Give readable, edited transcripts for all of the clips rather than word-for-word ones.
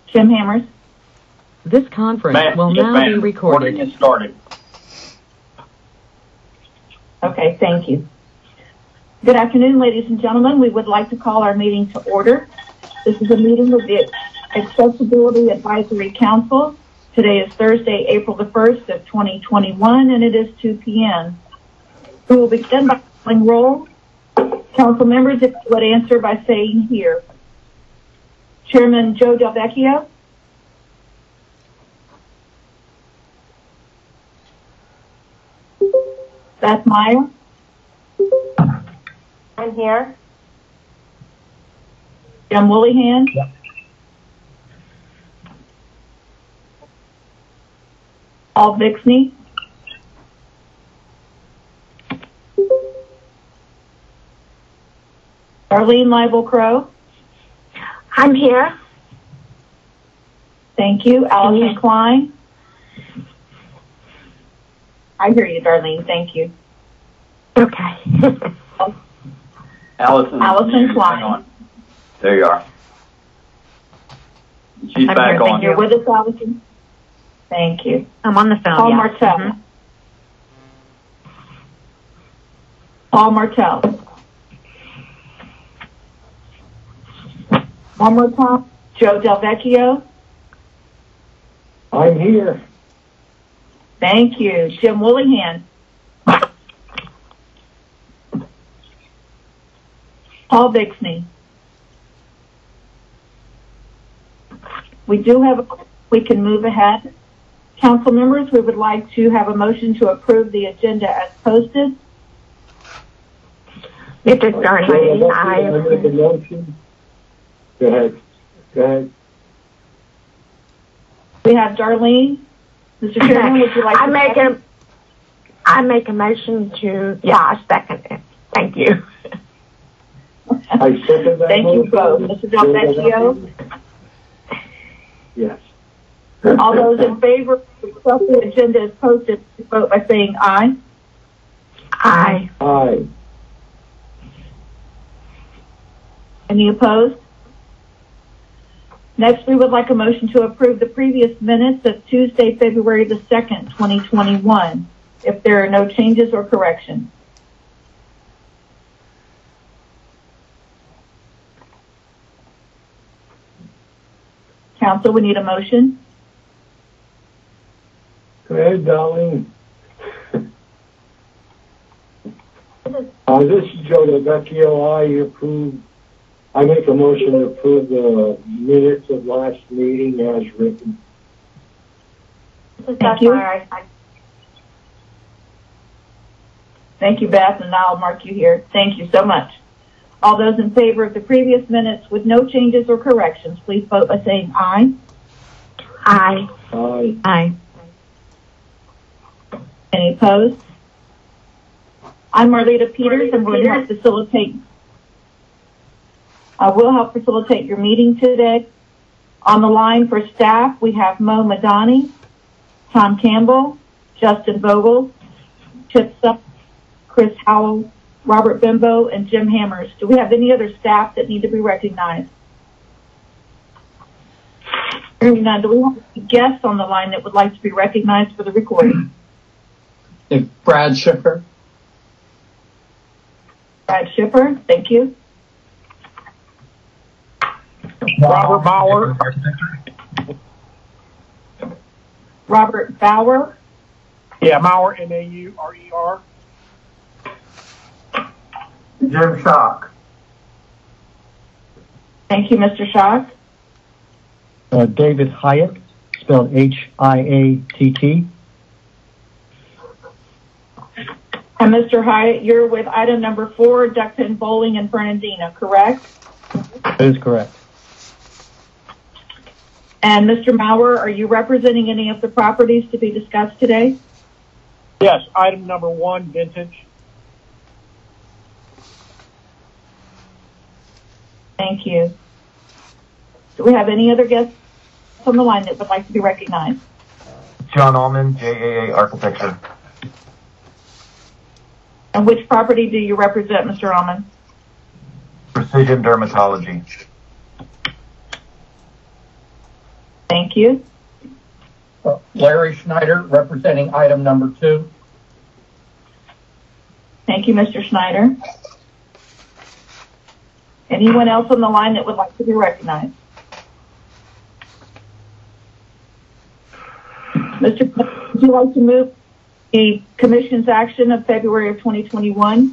Jim Hammers. This conference will now be recorded. Recording is started. Okay, thank you. Good afternoon, ladies and gentlemen. We would like to call our meeting to order. This is a meeting of the Accessibility Advisory Council. Today is Thursday, April the 1st of 2021, and it is 2 p.m. We will begin by calling roll. Council members, if you would answer by saying here. Chairman Joe Del Vecchio. Beth Meyer. I'm here. Jim Woolleyhan. Yep. Paul Vixney. Darlene Leibel-Crow. I'm here. Thank you. Allison Klein. I hear you, Darlene. Thank you. Okay. Allison Klein. Hang on. There you are. She's I'm back here, on. You're with us, Allison? Thank you. I'm on the phone. Paul yeah. Martell. Mhm. Paul Martell. One more time. Joe Del Vecchio. I'm here. Thank you. Jim Woolleyhan. Paul Vixney. We can move ahead. Council members, we would like to have a motion to approve the agenda as posted. Mr. Darlene, I make a motion. Go ahead. We have Darlene. Mr. Chairman, would you like to I make a motion to, I second it. Thank you. I second that Thank you motion. both. Mr. Del Vecchio. Yes. All those in favor of the agenda as posted, vote by saying aye. Aye. Aye. Any opposed? Next, we would like a motion to approve the previous minutes of Tuesday, February the 2nd, 2021, if there are no changes or corrections. Council, we need a motion. Go ahead, Darlene. This is Joe Del Vecchio. I make a motion to approve the minutes of last meeting as written. Thank you. Thank you, Beth, and I'll mark you here. Thank you so much. All those in favor of the previous minutes with no changes or corrections, please vote by saying aye. Aye. Aye. Aye. Any opposed? I'm Marlita Peters. I'm going to help facilitate. I will help facilitate your meeting today. On the line for staff, we have Mo Madani, Tom Campbell, Justin Vogel, Chip Supp, Chris Howell, Robert Bimbo, and Jim Hammers. Do we have any other staff that need to be recognized? Hearing none, do we have any guests on the line that would like to be recognized for the recording? Brad Schiffer. Brad Schiffer, thank you. Robert Bauer. Robert Bauer. Yeah, Maurer, M-A-U-R-E-R. Jim Schock. Thank you, Mr. Schock. David Hyatt, spelled H-I-A-T-T. And Mr. Hyatt, you're with item number 4, Duckpin Bowling in Fernandina, correct? That is correct. And Mr. Maurer, are you representing any of the properties to be discussed today? Yes, item number 1, Vintage. Thank you. Do we have any other guests on the line that would like to be recognized? John Allman, JAA Architecture. And which property do you represent, Mr. Allman? Precision Dermatology. you. Larry Schneider, representing item number 2. Thank you, Mr. Schneider. Anyone else on the line that would like to be recognized? Mr. Would you like to move the Commission's action of February of 2021?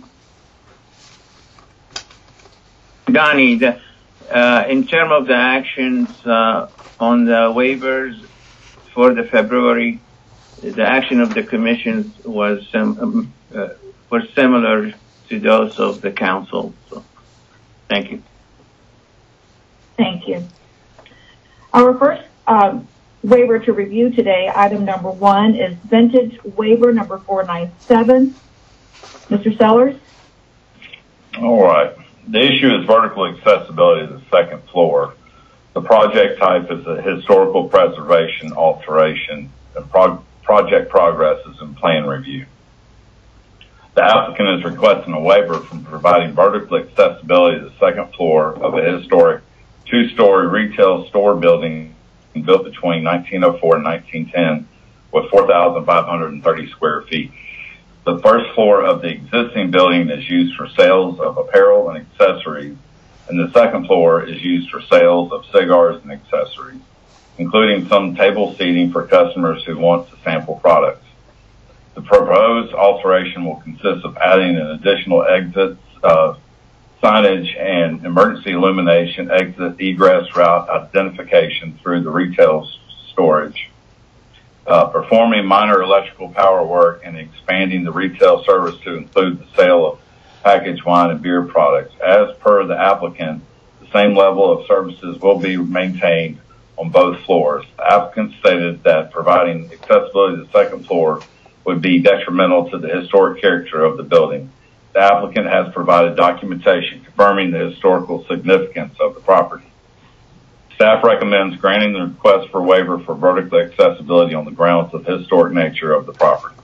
Donnie, in terms of the actions on the waivers for the February, the action of the Commission was similar to those of the Council. So, thank you. Thank you. Our first waiver to review today, item number 1, is vintage waiver number 497. Mr. Sellers? All right. The issue is vertical accessibility to the second floor. The project type is a historical preservation alteration, and project progress is in plan review. The applicant is requesting a waiver from providing vertical accessibility to the second floor of a historic 2-story retail store building built between 1904 and 1910 with 4,530 square feet. The first floor of the existing building is used for sales of apparel and accessories, and the second floor is used for sales of cigars and accessories, including some table seating for customers who want to sample products. The proposed alteration will consist of adding an additional exit, signage, and emergency illumination, exit egress route identification through the retail storage, performing minor electrical power work, and expanding the retail service to include the sale of packaged wine and beer products. As per the applicant, the same level of services will be maintained on both floors. The applicant stated that providing accessibility to the second floor would be detrimental to the historic character of the building. The applicant has provided documentation confirming the historical significance of the property. Staff recommends granting the request for waiver for vertical accessibility on the grounds of the historic nature of the property.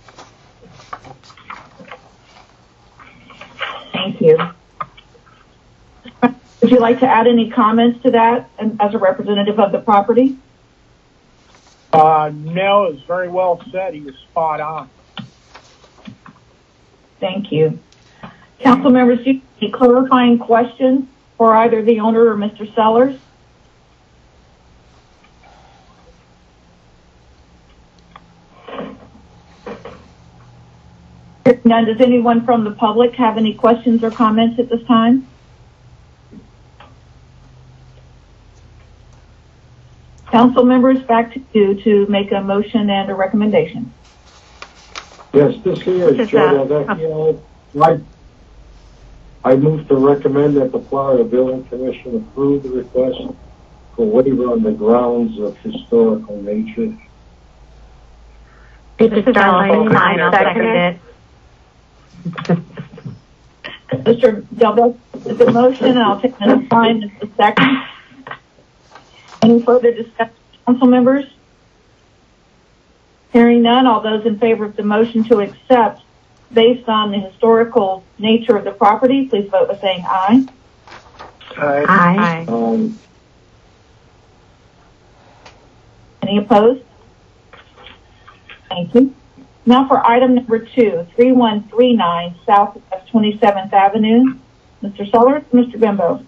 Thank you. Would you like to add any comments to that as a representative of the property? No, it's very well said. He was spot on. Thank you. Council members, do you have any clarifying questions for either the owner or Mr. Sellers? None. Does anyone from the public have any questions or comments at this time? Council members, back to you to make a motion and a recommendation. Yes, this here is Joe Delvecchio. I move to recommend that the Florida Building Commission approve the request for waiver on the grounds of historical nature. This is Darlene. I second it. Mr. Delvecchio is the motion, and I'll take Ms. Klein as the second. Any further discussion, council members? Hearing none, all those in favor of the motion to accept based on the historical nature of the property, please vote by saying aye. Aye. Any opposed? Thank you. Now for item number 2, 3139 Southwest 27th Avenue. Mr. Sellers, Mr. Bimbo.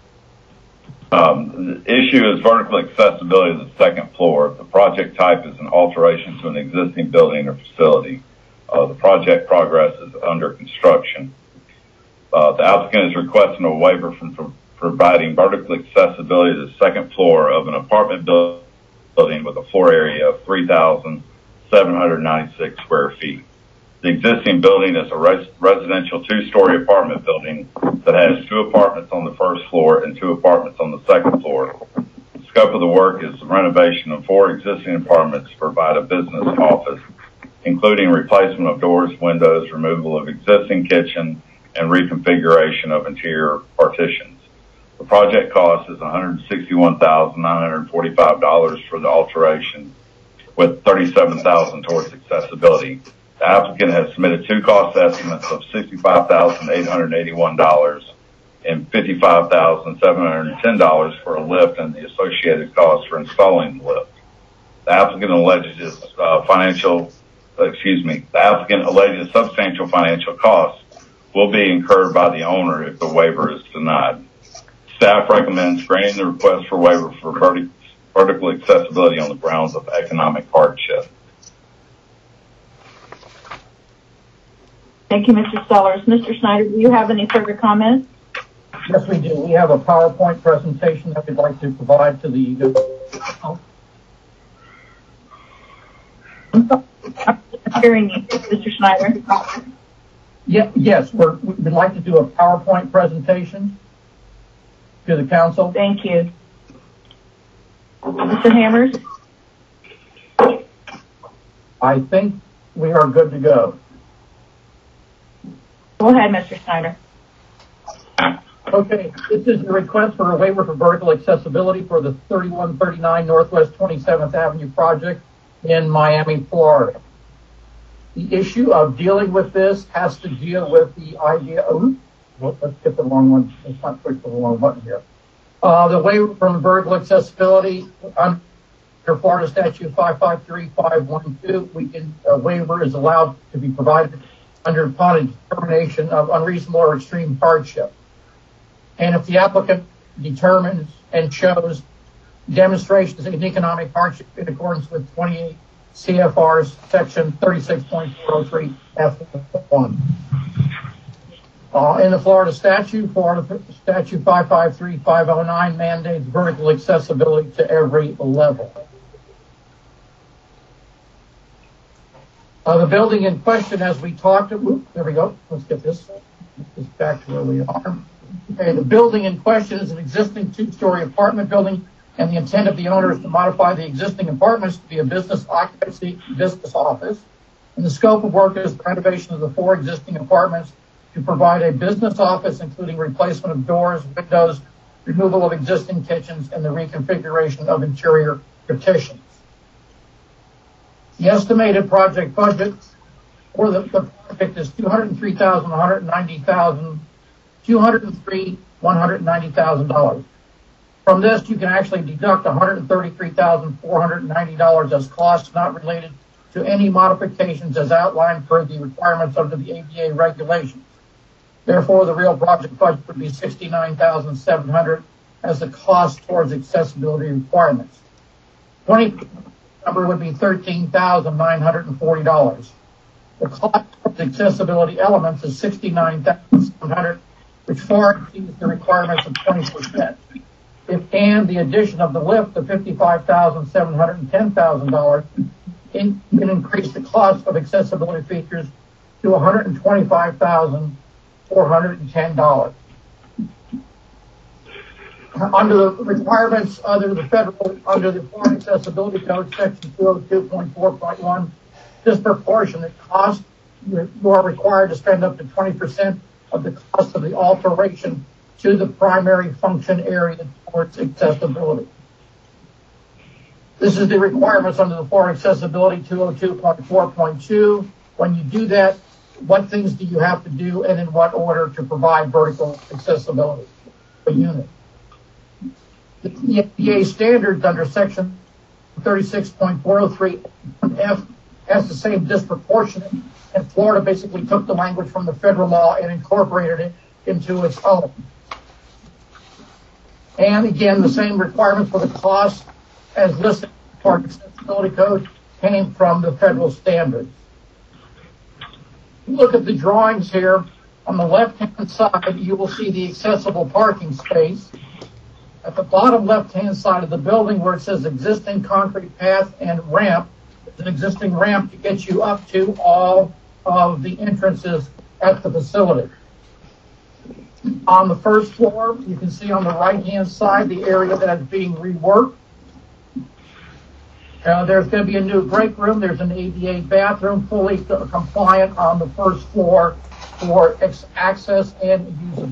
The issue is vertical accessibility to the second floor. The project type is an alteration to an existing building or facility. The project progress is under construction. The applicant is requesting a waiver from providing vertical accessibility to the second floor of an apartment building with a floor area of 3,796 square feet. The existing building is a residential 2-story apartment building that has 2 apartments on the first floor and 2 apartments on the second floor. The scope of the work is the renovation of 4 existing apartments to provide a business office, including replacement of doors, windows, removal of existing kitchen, and reconfiguration of interior partitions. The project cost is $161,945 for the alteration, with $37,000 towards accessibility. The applicant has submitted 2 cost estimates of $65,881 and $55,710 for a lift and the associated costs for installing the lift. The applicant alleges substantial financial costs will be incurred by the owner if the waiver is denied. Staff recommends granting the request for waiver for vertical accessibility on the grounds of economic hardship. Thank you, Mr. Sellers. Mr. Snyder, do you have any further comments? Yes, we do. We have a PowerPoint presentation that we'd like to provide to the... I'm hearing you, Mr. Snyder. Yes, we'd like to do a PowerPoint presentation to the council. Thank you. Mr. Hammers? I think we are good to go. Go ahead, Mr. Snyder. Okay, this is a request for a waiver for vertical accessibility for the 3139 Northwest 27th Avenue project in Miami, Florida. The issue of dealing with this has to deal with the idea of, let's get the wrong one, let's not push the wrong button here. The waiver from vertical accessibility under Florida Statute 553512, a waiver is allowed to be provided upon a determination of unreasonable or extreme hardship. And if the applicant determines and shows demonstrations of economic hardship in accordance with 28 CFR's section 36.403 F1. In the Florida statute 553509 mandates vertical accessibility to every level. The building in question, as we talked, there we go. Let's get this back to where we are. Okay, the building in question is an existing two-story apartment building, and the intent of the owner is to modify the existing apartments to be a business occupancy business office. And the scope of work is the renovation of the 4 existing apartments to provide a business office, including replacement of doors, windows, removal of existing kitchens, and the reconfiguration of interior partitions. The estimated project budget for the project is $203,190,000. From this, you can actually deduct $133,490 as costs not related to any modifications as outlined per the requirements under the ADA regulations. Therefore, the real project budget would be $69,700 as the cost towards accessibility requirements. 20% number would be $13,940. The cost of the accessibility elements is $69,700, which far exceeds the requirements of 20%. And the addition of the lift of $55,700 and $10,000 can increase the cost of accessibility features to $125,410. Under the requirements under the Florida Accessibility Code, Section 202.4.1, disproportionate cost, you are required to spend up to 20% of the cost of the alteration to the primary function area towards accessibility. This is the requirements under the Florida Accessibility 202.4.2. When you do that, what things do you have to do and in what order to provide vertical accessibility for a unit? The ADA standards under Section 36.403 F has the same disproportionate, and Florida basically took the language from the federal law and incorporated it into its own. And again, the same requirements for the cost as listed in the Florida Accessibility Code came from the federal standards. Look at the drawings here. On the left-hand side, you will see the accessible parking space. At the bottom left-hand side of the building where it says existing concrete path and ramp, there's an existing ramp to get you up to all of the entrances at the facility. On the first floor, you can see on the right-hand side the area that is being reworked. There's going to be a new break room. There's an ADA bathroom fully compliant on the first floor for access and use.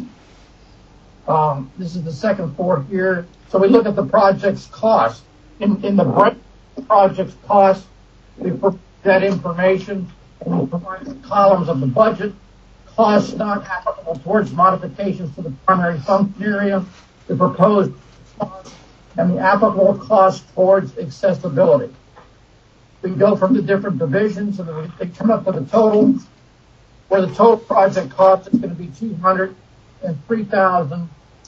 This is the second floor here. So we look at the project's cost. In the break project's cost, we provide that information and we provide the columns of the budget. Costs not applicable towards modifications to the primary function area. The proposed cost and the applicable cost towards accessibility. We go from the different divisions and they come up with a total where the total project cost is going to be $203,000.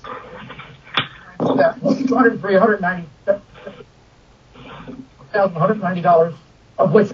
$190, of which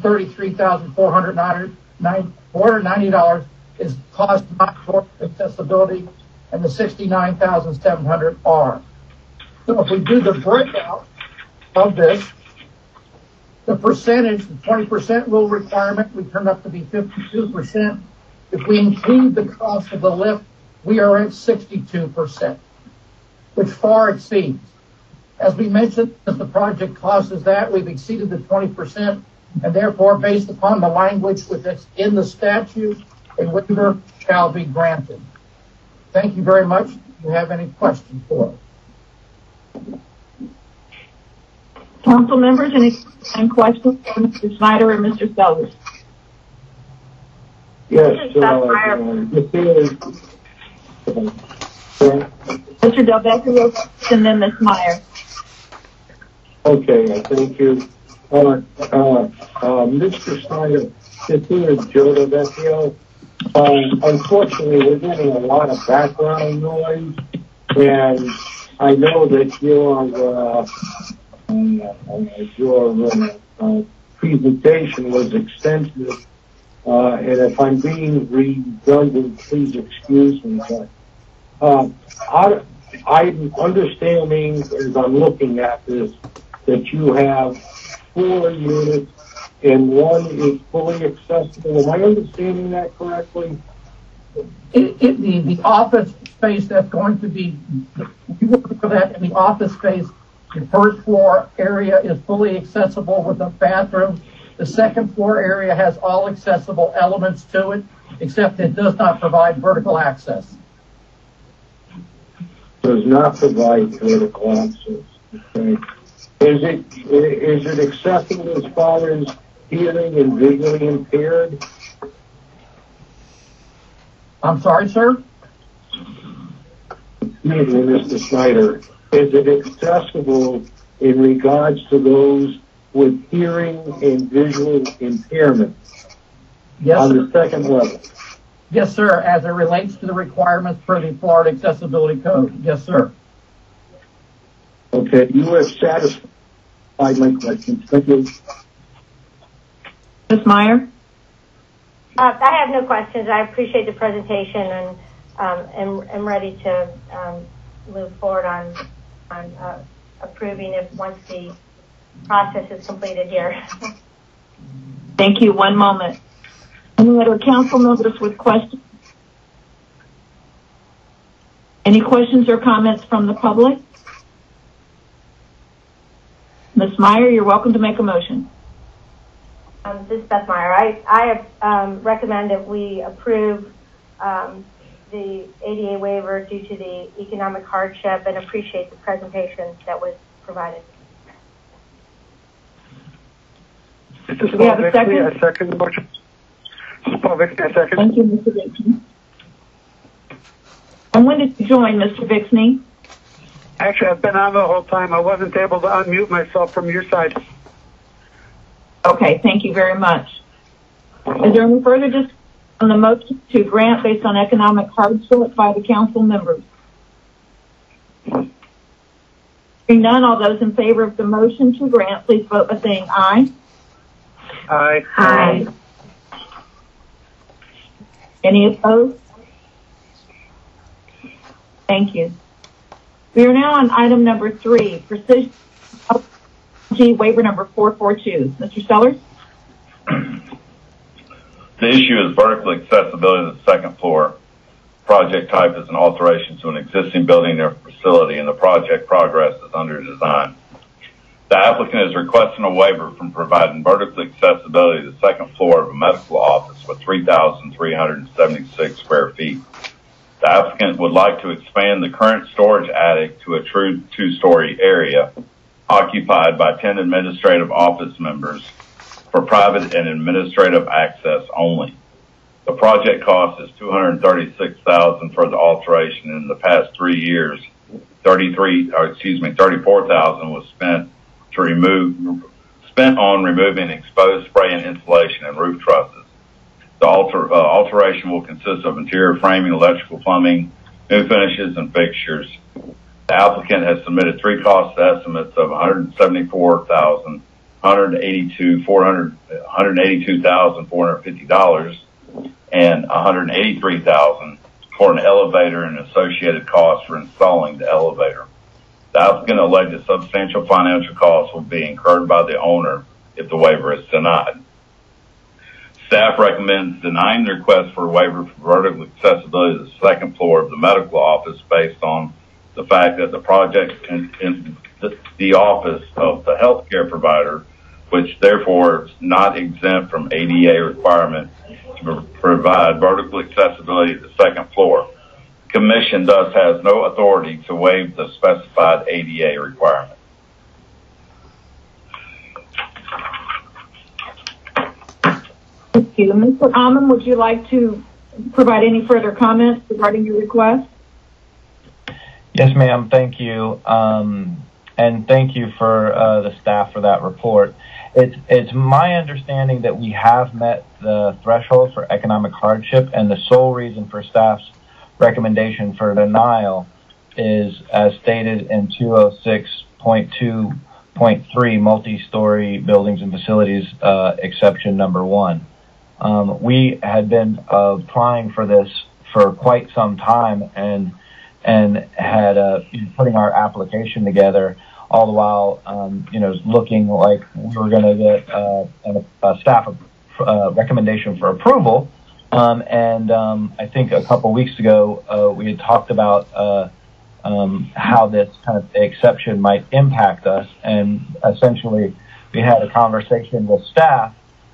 $133,490 is cost not for accessibility, and the $69,700 are. So if we do the breakout of this, the percentage, the 20% rule requirement, we turn up to be 52%. If we include the cost of the lift, we are at 62%, which far exceeds. As we mentioned, as the project cost is that, we've exceeded the 20%, and therefore, based upon the language that's in the statute, a waiver shall be granted. Thank you very much. Do you have any questions for us? Council members, any questions for Mr. Snyder or Mr. Sellers? Yes, Mr. Delvecchio and then Ms. Meyer. Okay, thank you. Mr. Snyder, this is Joe Delvecchio. Unfortunately, we're getting a lot of background noise, and I know that your presentation was extensive, and if I'm being redundant, please excuse me. But I'm understanding, as I'm looking at this, that you have 4 units and one is fully accessible. Am I understanding that correctly? The office space that's going to be, we look for that in the office space. The first floor area is fully accessible with a bathroom. The second floor area has all accessible elements to it, except it does not provide vertical access. Does not provide vertical access. Okay. Is it accessible as far as hearing and visually impaired? I'm sorry, sir? Excuse me, Mr. Snyder. Is it accessible in regards to those with hearing and visual impairment? Yes, on sir. The second level? Yes, sir, as it relates to the requirements for the Florida Accessibility Code. Yes, sir. Okay, you have satisfied my questions. Thank you. Ms. Meyer? I have no questions. I appreciate the presentation and am ready to move forward on approving it once the process is completed here. Thank you. One moment. Any other council members with questions? Any questions or comments from the public? Ms. Meyer, you're welcome to make a motion. This is Beth Meyer. I recommend that we approve the ADA waiver due to the economic hardship and appreciate the presentation that was provided. This is Paul Bixley. I second the motion. This is Paul Bixley. I second. Thank you, Mr. Bixney. And when did you join, Mr. Bixney? Actually, I've been on the whole time. I wasn't able to unmute myself from your side. Okay, thank you very much. Is there any further discussion on the motion to grant based on economic hardship by the council members? Hearing none, all those in favor of the motion to grant, please vote by saying aye. Aye. Aye. Any opposed? Thank you. We are now on item number 3, Precision waiver number 442. Mr. Sellers? The issue is vertical accessibility to the second floor. Project type is an alteration to an existing building or facility, and the project progress is under design. The applicant is requesting a waiver from providing vertical accessibility to the second floor of a medical office with 3,376 square feet. The applicant would like to expand the current storage attic to a true 2-story area occupied by 10 administrative office members for private and administrative access only. The project cost is $236,000 for the alteration. In the past 3 years, $34,000 was spent on removing exposed spray and insulation and roof trusses. The alteration will consist of interior framing, electrical, plumbing, new finishes, and fixtures. The applicant has submitted three cost estimates of $174,000, $182,450, and $183,000 for an elevator and associated costs for installing the elevator. The applicant alleged that substantial financial costs will be incurred by the owner if the waiver is denied. Staff recommends denying the request for a waiver for vertical accessibility to the second floor of the medical office based on the fact that the project in the office of the healthcare provider, which therefore is not exempt from ADA requirement to provide vertical accessibility to the second floor. The Commission thus has no authority to waive the specified ADA requirement. Thank you. Mr. Amon, would you like to provide any further comments regarding your request? Yes, ma'am. Thank you. And thank you for the staff for that report. It's my understanding that we have met the threshold for economic hardship, and the sole reason for staff's recommendation for denial is, as stated in 206.2.3, multi-story buildings and facilities, exception number 1. We had been applying for this for quite some time and had putting our application together, all the while looking like we were going to get a staff recommendation for approval. I think a couple weeks ago we had talked about how this kind of exception might impact us, and essentially we had a conversation with staff,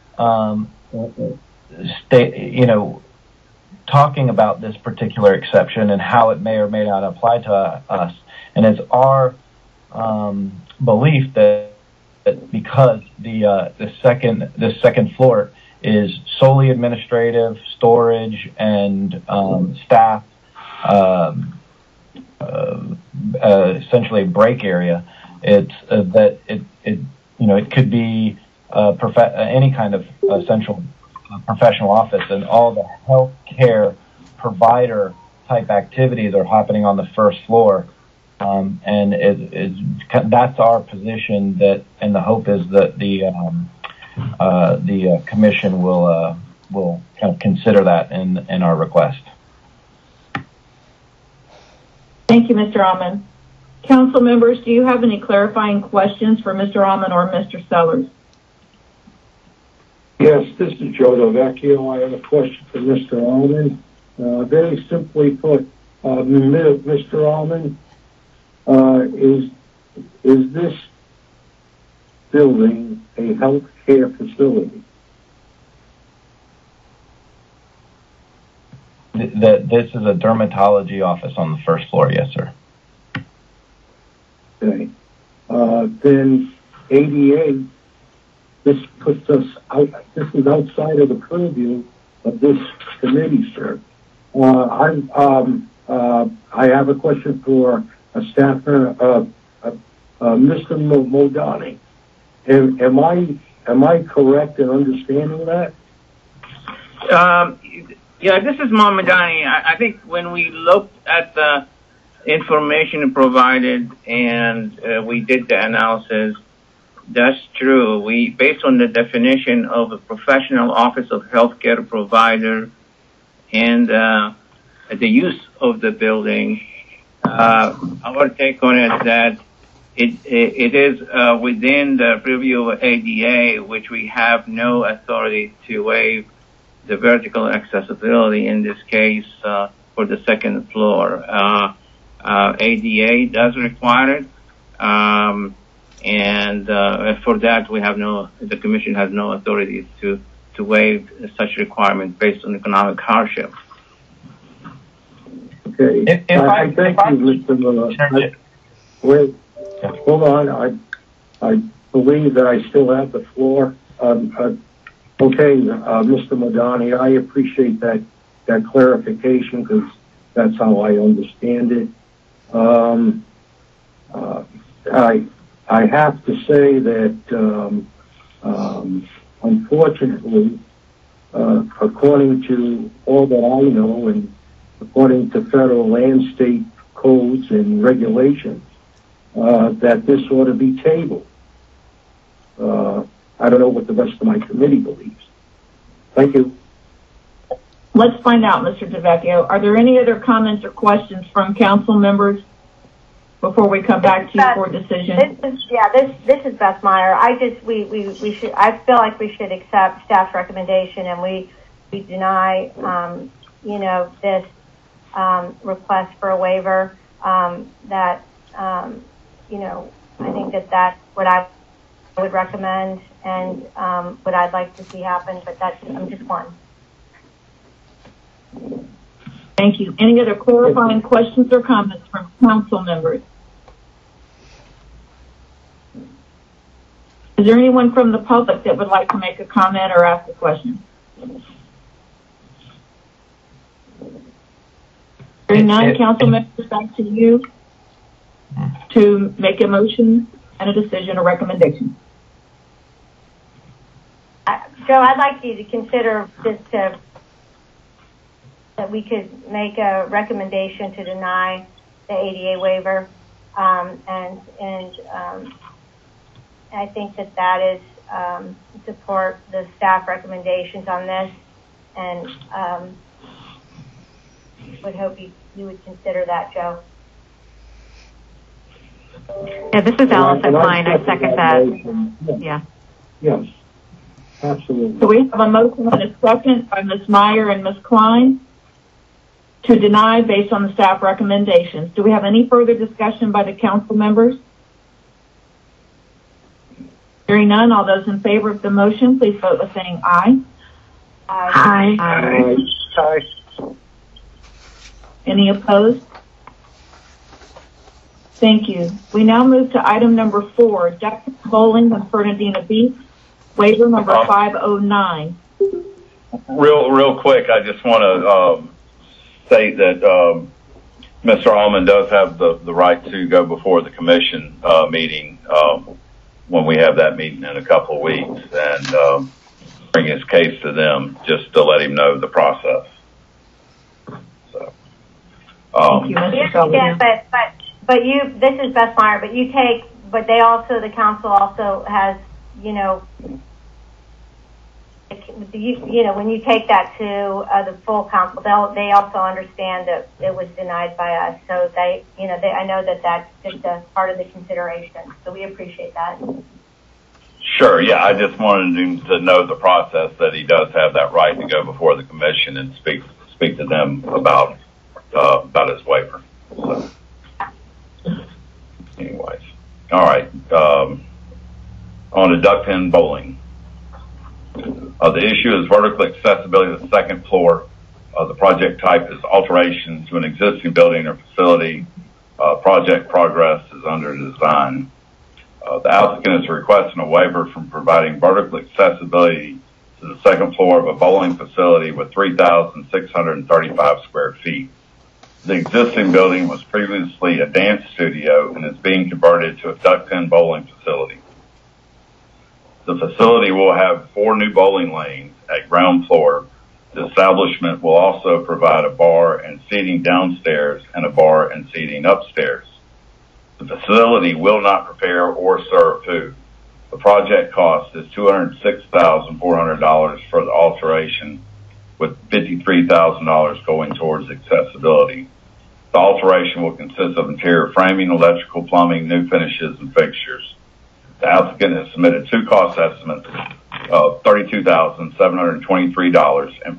talking about this particular exception and how it may or may not apply to us. And it's our belief that because the second floor is solely administrative, storage, and staff, essentially break area, it's that it could be any kind of essential professional office, and all the healthcare provider type activities are happening on the first floor. And that's our position, that, and the hope is that the Commission will kind of consider that in our request. Thank you, Mr. Amon. Council members, do you have any clarifying questions for Mr. Amon or Mr. Sellers? Yes, this is Joe Delvecchio. I have a question for Mr. Amon. Very simply put, Mr. Amon, is this building a health care facility? This is a dermatology office on the first floor, yes, sir. Okay. Then ADA, this puts us out, this is outside of the purview of this committee, sir. I have a question for a staffer, Mr. Modani. Am I correct in understanding that? Yeah, this is Modani. I think when we looked at the information provided and we did the analysis, that's true. Based on the definition of a professional office of healthcare provider and the use of the building, our take on it that it is within the purview of ADA, which we have no authority to waive the vertical accessibility in this case for the second floor. ADA does require it, and for that the Commission has no authority to waive such requirement based on economic hardship. Okay. Thank you, Mr. Miller. Wait, hold on. I believe that I still have the floor. Okay, Mr. Modani, I appreciate that clarification, because that's how I understand it. I have to say that unfortunately, according to all that I know and according to federal and state codes and regulations, that this ought to be tabled. I don't know what the rest of my committee believes. Thank you. Let's find out, Mr. DeVecchio. Are there any other comments or questions from council members before we come back to you for a decision? This is Beth Meyer. I feel like we should accept staff's recommendation and we deny, this request for a waiver. I think that's what I would recommend and what I'd like to see happen. But I'm just one. Thank you. Any other clarifying questions or comments from council members? Is there anyone from the public that would like to make a comment or ask a question? Hearing none, council members, back to you to make a motion and a decision or recommendation. Joe, I'd like you to consider that we could make a recommendation to deny the ADA waiver, and I think that is support the staff recommendations on this, and would hope you would consider that, Joe. Yeah, this is Allison Klein. I second that. Yeah. Yes, absolutely. So we have a motion and a second by Ms. Meyer and Ms. Klein to deny based on the staff recommendations. Do we have any further discussion by the council members? Hearing none, all those in favor of the motion, please vote by saying aye. Aye. Aye. Aye. Any opposed? Thank you. We now move to item number 4, Duckton Bowling on Fernandina Beach, waiver number 509. Real quick, I just want to state that Mr. Allman does have the right to go before the commission meeting when we have that meeting in a couple of weeks and bring his case to them just to let him know the process. So, thank you, Mr. Sullivan. But this is Beth Meyer, but the council also has, when you take that to the full council, they also understand that it was denied by us. So I know that's just a part of the consideration. So we appreciate that. Sure. Yeah. I just wanted him to know the process, that he does have that right to go before the commission and speak to them about his waiver. So, anyways, all right. On to Duckton Bowling. The issue is vertical accessibility to the second floor. The project type is alteration to an existing building or facility. Project progress is under design. The applicant is requesting a waiver from providing vertical accessibility to the second floor of a bowling facility with 3,635 square feet. The existing building was previously a dance studio and is being converted to a duck-pin bowling facility. The facility will have 4 new bowling lanes at ground floor. The establishment will also provide a bar and seating downstairs and a bar and seating upstairs. The facility will not prepare or serve food. The project cost is $206,400 for the alteration, with $53,000 going towards accessibility. The alteration will consist of interior framing, electrical, plumbing, new finishes, and fixtures. The applicant has submitted 2 cost estimates of $32,723 and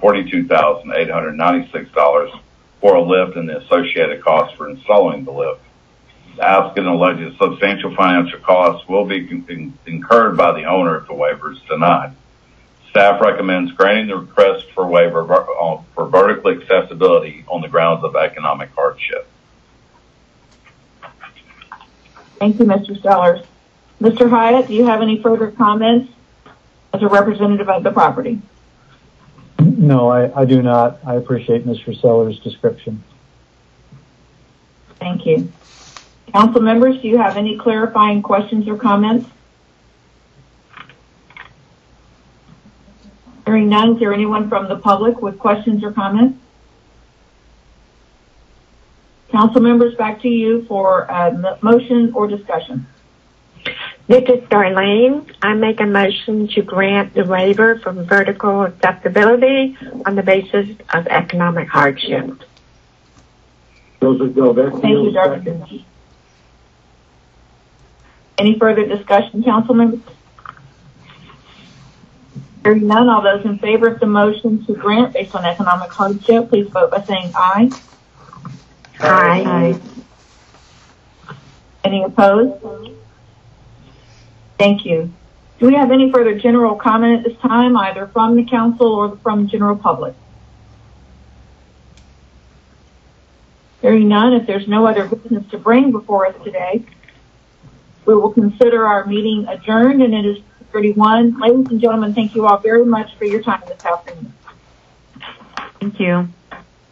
$42,896 for a lift and the associated costs for installing the lift. The applicant alleges substantial financial costs will be incurred by the owner if the waiver is denied. Staff recommends granting the request for waiver for vertical accessibility on the grounds of economic hardship. Thank you, Mr. Sellers. Mr. Hyatt, do you have any further comments as a representative of the property? No, I do not. I appreciate Mr. Sellers' description. Thank you. Council members, do you have any clarifying questions or comments? Hearing none, is there anyone from the public with questions or comments? Council members, back to you for a motion or discussion. This is Darlene. I make a motion to grant the waiver from vertical accessibility on the basis of economic hardship. Joseph Delvecchio. Thank you, Darlene. Any further discussion, council members? Hearing none, all those in favor of the motion to grant based on economic hardship, please vote by saying aye. Aye. Any opposed? Thank you. Do we have any further general comment at this time, either from the council or from the general public? Hearing none, if there's no other business to bring before us today, we will consider our meeting adjourned, and it is 31. Ladies and gentlemen, thank you all very much for your time this afternoon. Thank you.